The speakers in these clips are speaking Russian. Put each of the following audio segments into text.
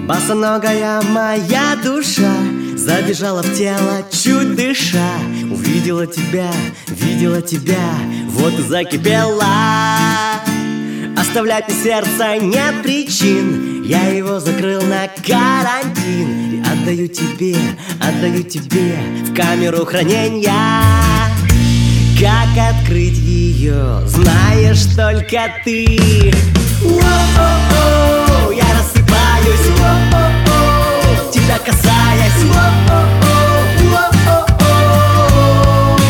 Босоногая моя душа забежала в тело, чуть дыша. Увидела тебя, видела тебя, вот и закипела. Оставлять мне сердце нет причин, я его закрыл на карантин. И отдаю тебе в камеру хранения. Как открыть ее, знаешь только ты. Воу-оу-оу, я рассыпаюсь, воу-оу-оу, тебя касаясь, воу-оу-оу, воу-оу-оу.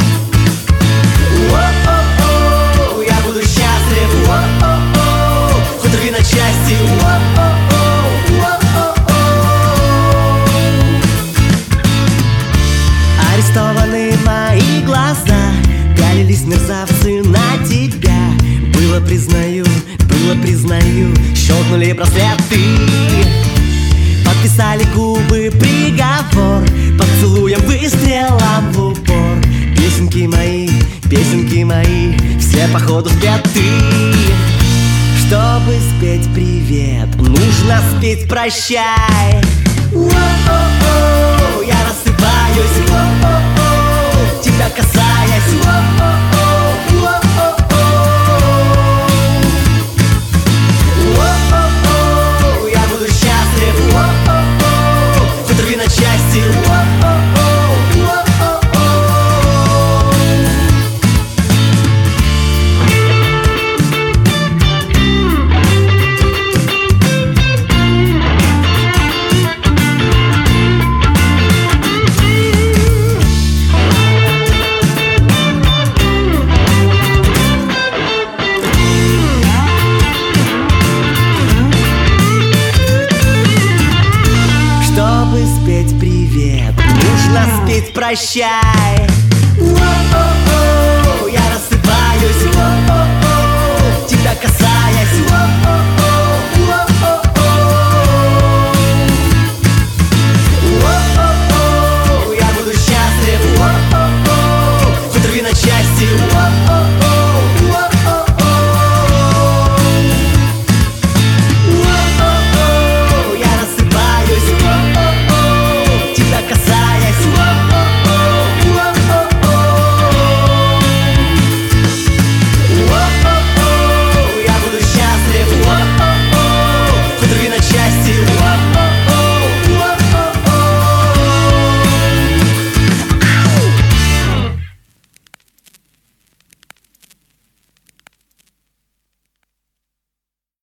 Воу-оу-оу, я буду счастлив, воу-оу-оу, хоть рви на части, воу-оу-оу, воу-оу-оу. Арестованы мои глаза, пялились мерзавцы на тебя. Было, признаю, щелкнули браслеты. Подписали губы приговор, поцелуем, выстрелом в упор. Песенки мои, все походу спеты. Чтобы спеть привет, нужно спеть прощай. Воу-оу-оу, я рассыпаюсь, воу-оу-оу, тебя касаясь, воу-оу-оу, воу-оу-оу. Прощай.